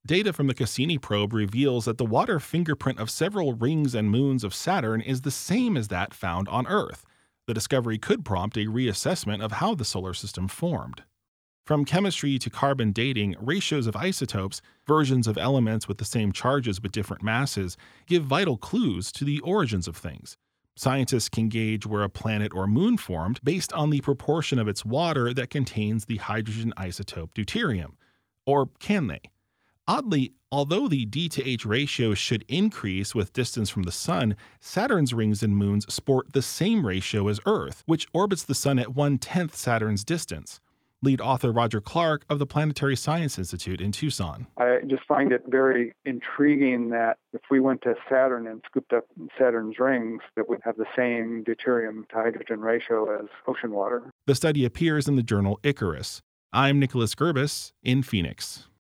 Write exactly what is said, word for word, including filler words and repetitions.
Data from the Cassini probe reveals that the water fingerprint of several rings and moons of Saturn is the same as that found on Earth. The discovery could prompt a reassessment of how the solar system formed. From chemistry to carbon dating, ratios of isotopes, versions of elements with the same charges but different masses, give vital clues to the origins of things. Scientists can gauge where a planet or moon formed based on the proportion of its water that contains the hydrogen isotope deuterium. Or can they? Oddly, although the D to H ratio should increase with distance from the Sun, Saturn's rings and moons sport the same ratio as Earth, which orbits the Sun at one-tenth Saturn's distance. Lead author Roger Clark of the Planetary Science Institute in Tucson. I just find it very intriguing that if we went to Saturn and scooped up Saturn's rings, that would have the same deuterium to hydrogen ratio as ocean water. The study appears in the journal Icarus. I'm Nicholas Gerbis in Phoenix.